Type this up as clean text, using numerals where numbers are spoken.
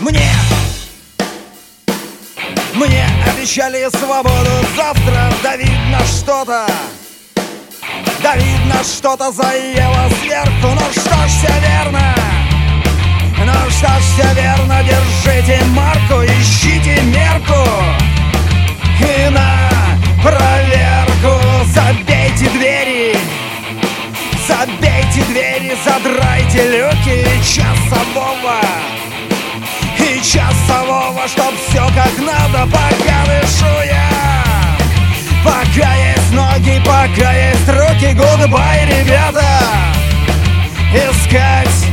Мне обещали свободу завтра, да видно что-то, да видно что-то заело сверху. Ну что ж, все верно, ну что ж, все верно. Держите марку, ищите мерку и на проверку забейте двери, забейте двери, задрайте люки и часового, чтоб все как надо. Пока дышу я, пока есть ноги, пока есть руки. Гудбай, ребята, искать